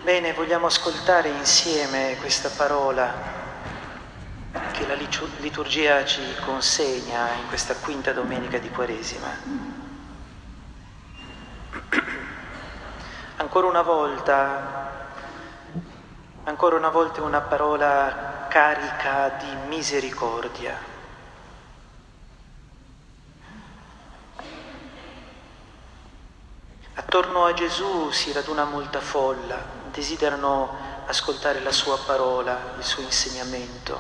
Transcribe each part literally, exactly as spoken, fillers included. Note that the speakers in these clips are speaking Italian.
Bene, vogliamo ascoltare insieme questa parola che la liturgia ci consegna in questa quinta domenica di Quaresima. Ancora una volta, ancora una volta una parola carica di misericordia. Attorno a Gesù si raduna molta folla, desiderano ascoltare la sua parola, il suo insegnamento.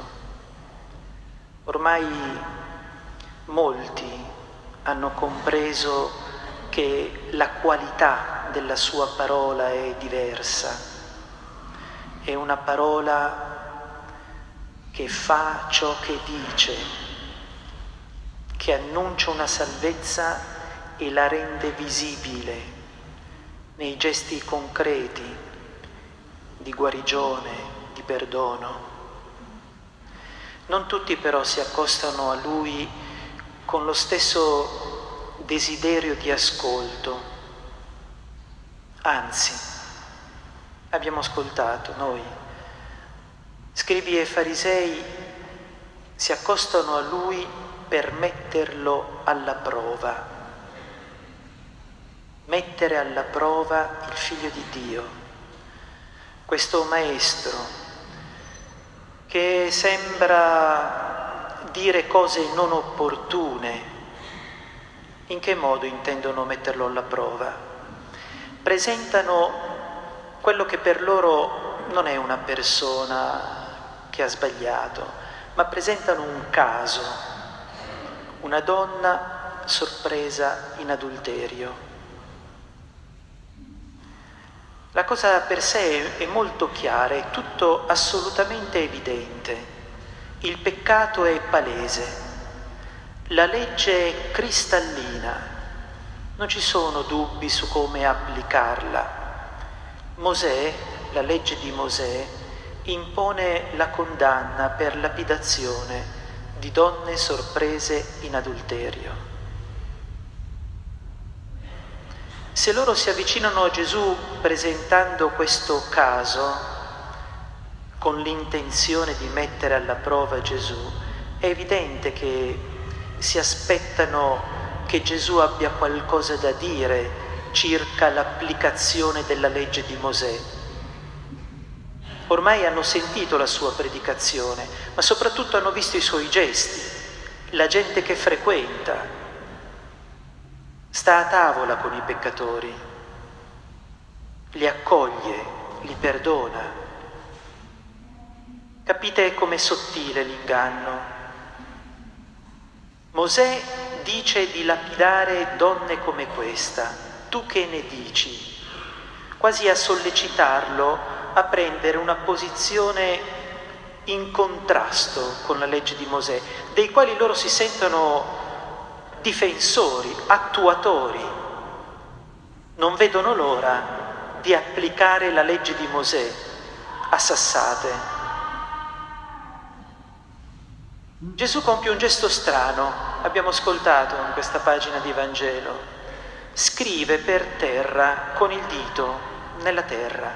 Ormai molti hanno compreso che la qualità della sua parola è diversa. È una parola che fa ciò che dice, che annuncia una salvezza e la rende visibile nei gesti concreti di guarigione, di perdono. Non tutti però si accostano a Lui con lo stesso desiderio di ascolto. Anzi, abbiamo ascoltato noi. Scribi e farisei si accostano a Lui per metterlo alla prova. Mettere alla prova il Figlio di Dio, questo Maestro che sembra dire cose non opportune. In che modo intendono metterlo alla prova? Presentano quello che per loro non è una persona che ha sbagliato, ma presentano un caso, una donna sorpresa in adulterio. La cosa per sé è molto chiara, è tutto assolutamente evidente. Il peccato è palese, la legge è cristallina, non ci sono dubbi su come applicarla. Mosè, la legge di Mosè, impone la condanna per lapidazione di donne sorprese in adulterio. Se loro si avvicinano a Gesù presentando questo caso, con l'intenzione di mettere alla prova Gesù, è evidente che si aspettano che Gesù abbia qualcosa da dire circa l'applicazione della legge di Mosè. Ormai hanno sentito la sua predicazione, ma soprattutto hanno visto i suoi gesti, la gente che frequenta. Sta a tavola con i peccatori, li accoglie, li perdona. Capite com'è sottile l'inganno? Mosè dice di lapidare donne come questa. Tu che ne dici? Quasi a sollecitarlo a prendere una posizione in contrasto con la legge di Mosè, dei quali loro si sentono difensori, attuatori, non vedono l'ora di applicare la legge di Mosè a sassate. Gesù compie un gesto strano, abbiamo ascoltato in questa pagina di Vangelo. Scrive per terra con il dito nella terra.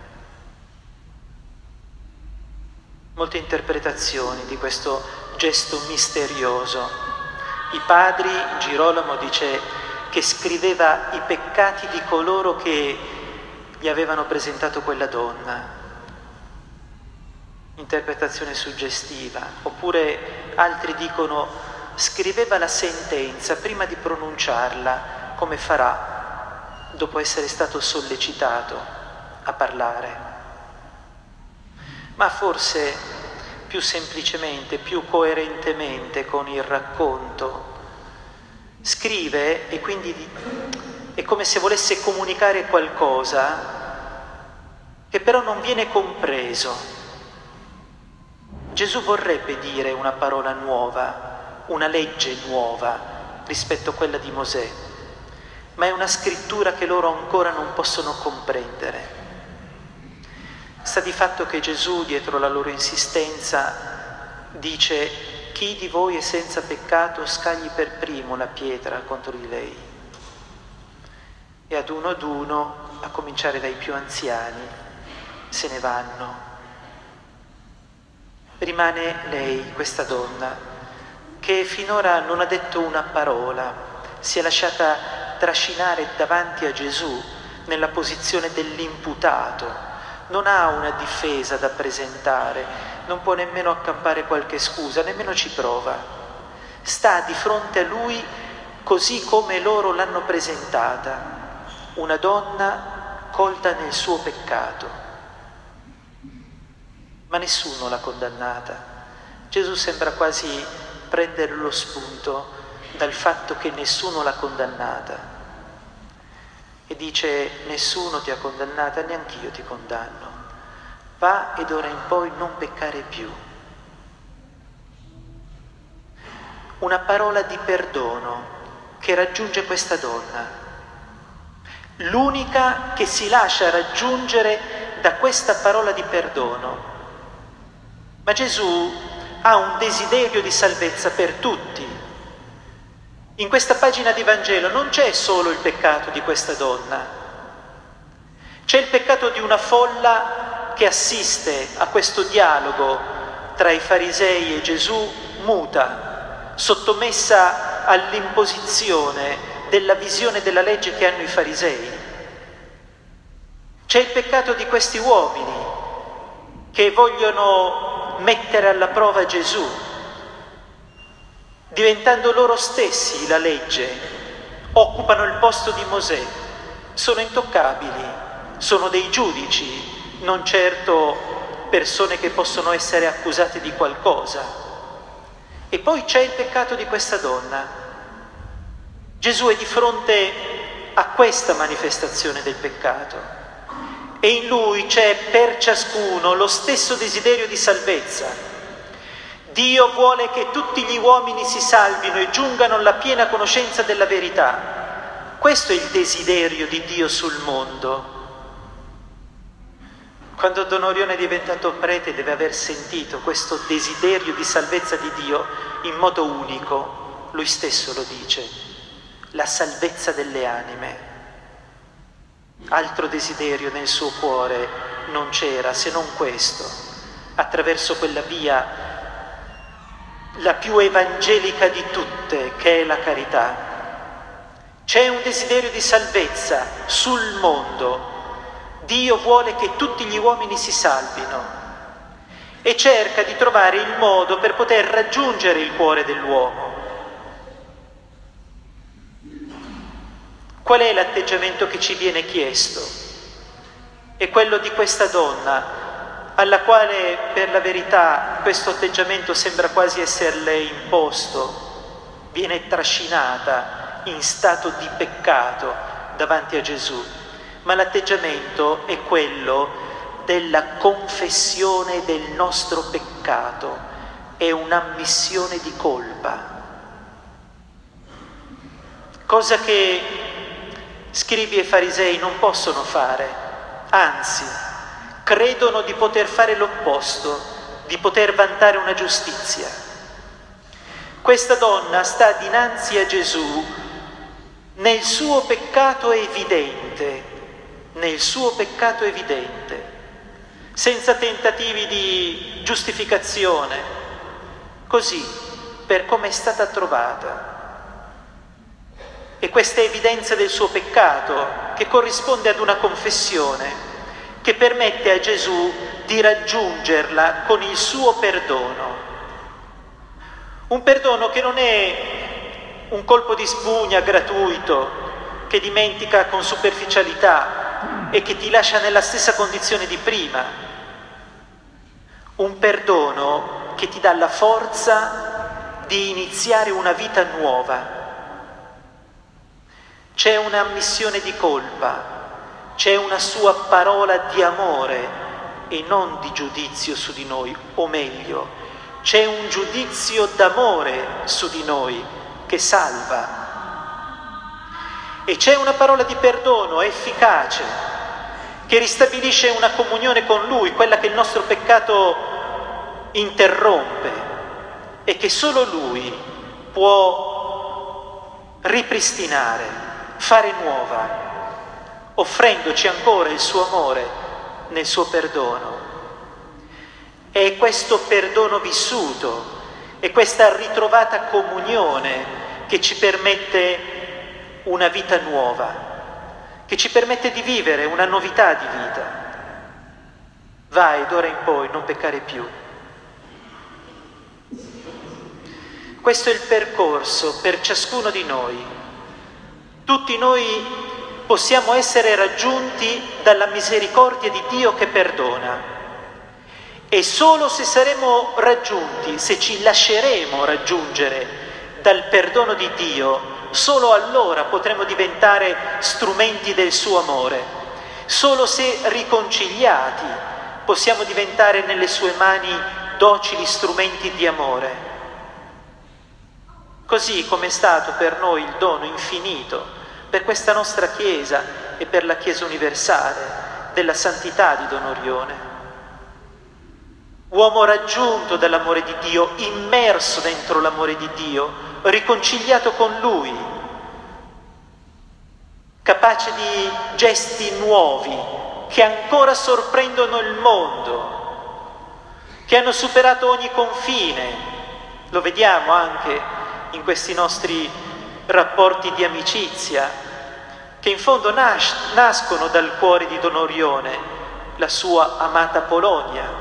Molte interpretazioni di questo gesto misterioso. I padri, Girolamo dice che scriveva i peccati di coloro che gli avevano presentato quella donna. Interpretazione suggestiva. Oppure altri dicono scriveva la sentenza prima di pronunciarla, come farà dopo essere stato sollecitato a parlare. Ma forse più semplicemente, più coerentemente con il racconto. Scrive e quindi è come se volesse comunicare qualcosa che però non viene compreso. Gesù vorrebbe dire una parola nuova, una legge nuova rispetto a quella di Mosè, ma è una scrittura che loro ancora non possono comprendere. Sta di fatto che Gesù, dietro la loro insistenza, dice: chi di voi è senza peccato scagli per primo la pietra contro di lei. E ad uno ad uno, a cominciare dai più anziani, se ne vanno. Rimane lei, questa donna, che finora non ha detto una parola, si è lasciata trascinare davanti a Gesù nella posizione dell'imputato, non ha una difesa da presentare, non può nemmeno accampare qualche scusa, nemmeno ci prova. Sta di fronte a lui così come loro l'hanno presentata, una donna colta nel suo peccato. Ma nessuno l'ha condannata. Gesù sembra quasi prendere lo spunto dal fatto che nessuno l'ha condannata e dice: nessuno ti ha condannata, neanch'io ti condanno. Va ed ora in poi non peccare più. Una parola di perdono che raggiunge questa donna, l'unica che si lascia raggiungere da questa parola di perdono. Ma Gesù ha un desiderio di salvezza per tutti. In questa pagina di Vangelo non c'è solo il peccato di questa donna, c'è il peccato di una folla che assiste a questo dialogo tra i farisei e Gesù, muta, sottomessa all'imposizione della visione della legge che hanno i farisei. C'è il peccato di questi uomini che vogliono mettere alla prova Gesù, diventando loro stessi la legge, occupano il posto di Mosè, sono intoccabili, sono dei giudici, non certo persone che possono essere accusate di qualcosa. E poi c'è il peccato di questa donna. Gesù è di fronte a questa manifestazione del peccato. E in lui c'è per ciascuno lo stesso desiderio di salvezza. Dio vuole che tutti gli uomini si salvino e giungano alla piena conoscenza della verità. Questo è il desiderio di Dio sul mondo. Quando Don Orione è diventato prete deve aver sentito questo desiderio di salvezza di Dio in modo unico. Lui stesso lo dice: la salvezza delle anime. Altro desiderio nel suo cuore non c'era se non questo, attraverso quella via, la più evangelica di tutte, che è la carità. C'è un desiderio di salvezza sul mondo. Dio vuole che tutti gli uomini si salvino e cerca di trovare il modo per poter raggiungere il cuore dell'uomo. Qual è l'atteggiamento che ci viene chiesto? È quello di questa donna, alla quale per la verità questo atteggiamento sembra quasi esserle imposto, viene trascinata in stato di peccato davanti a Gesù, ma l'atteggiamento è quello della confessione del nostro peccato, è un'ammissione di colpa, cosa che scribi e farisei non possono fare, anzi, credono di poter fare l'opposto, di poter vantare una giustizia. Questa donna sta dinanzi a Gesù nel suo peccato evidente, nel suo peccato evidente, senza tentativi di giustificazione, così, per come è stata trovata. E questa evidenza del suo peccato, che corrisponde ad una confessione, che permette a Gesù di raggiungerla con il suo perdono. Un perdono che non è un colpo di spugna gratuito, che dimentica con superficialità e che ti lascia nella stessa condizione di prima. Un perdono che ti dà la forza di iniziare una vita nuova. C'è una ammissione di colpa, c'è una sua parola di amore e non di giudizio su di noi, o meglio, c'è un giudizio d'amore su di noi che salva. E c'è una parola di perdono efficace che ristabilisce una comunione con Lui, quella che il nostro peccato interrompe e che solo Lui può ripristinare, fare nuova, offrendoci ancora il suo amore nel suo perdono. È questo perdono vissuto, è questa ritrovata comunione che ci permette una vita nuova, che ci permette di vivere una novità di vita. Vai, d'ora in poi, non peccare più. Questo è il percorso per ciascuno di noi. Tutti noi possiamo essere raggiunti dalla misericordia di Dio che perdona. E solo se saremo raggiunti, se ci lasceremo raggiungere dal perdono di Dio, solo allora potremo diventare strumenti del suo amore. Solo se riconciliati possiamo diventare nelle sue mani docili strumenti di amore. Così come è stato per noi il dono infinito, per questa nostra Chiesa e per la Chiesa universale, della santità di Don Orione. Uomo raggiunto dall'amore di Dio, immerso dentro l'amore di Dio, riconciliato con Lui, capace di gesti nuovi che ancora sorprendono il mondo, che hanno superato ogni confine. Lo vediamo anche in questi nostri rapporti di amicizia, che in fondo nas- nascono dal cuore di Don Orione, la sua amata Polonia.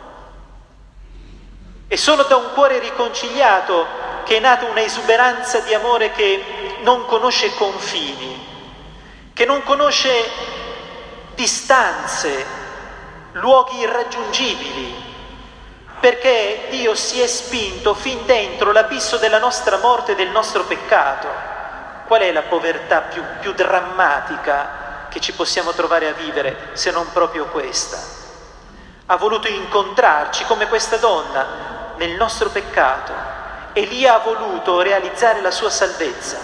È solo da un cuore riconciliato che è nata una esuberanza di amore che non conosce confini, che non conosce distanze, luoghi irraggiungibili, perché Dio si è spinto fin dentro l'abisso della nostra morte e del nostro peccato. Qual è la povertà più, più drammatica che ci possiamo trovare a vivere se non proprio questa? Ha voluto incontrarci come questa donna nel nostro peccato e lì ha voluto realizzare la sua salvezza.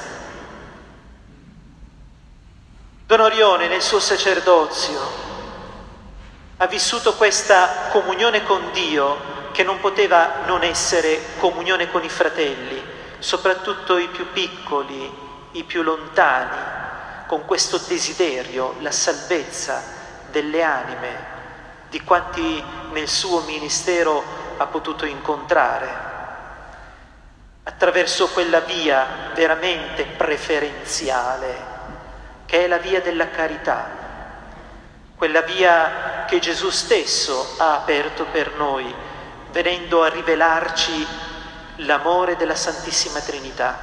Don Orione nel suo sacerdozio ha vissuto questa comunione con Dio che non poteva non essere comunione con i fratelli, soprattutto i più piccoli, i più lontani, con questo desiderio, la salvezza delle anime di quanti nel suo ministero ha potuto incontrare, attraverso quella via veramente preferenziale, che è la via della carità, quella via che Gesù stesso ha aperto per noi, venendo a rivelarci l'amore della Santissima Trinità.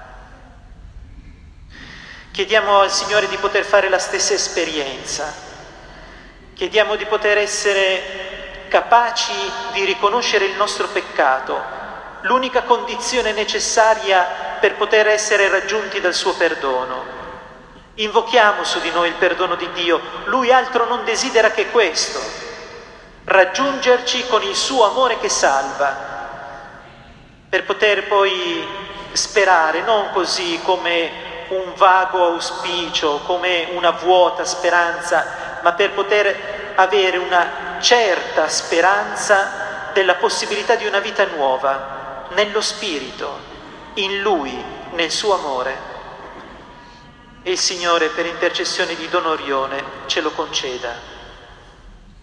Chiediamo al Signore di poter fare la stessa esperienza, chiediamo di poter essere capaci di riconoscere il nostro peccato, l'unica condizione necessaria per poter essere raggiunti dal suo perdono. Invochiamo su di noi il perdono di Dio, Lui altro non desidera che questo, raggiungerci con il suo amore che salva, per poter poi sperare, non così come un vago auspicio, come una vuota speranza, ma per poter avere una certa speranza della possibilità di una vita nuova, nello Spirito, in Lui, nel suo amore. E il Signore, per intercessione di Don Orione, ce lo conceda.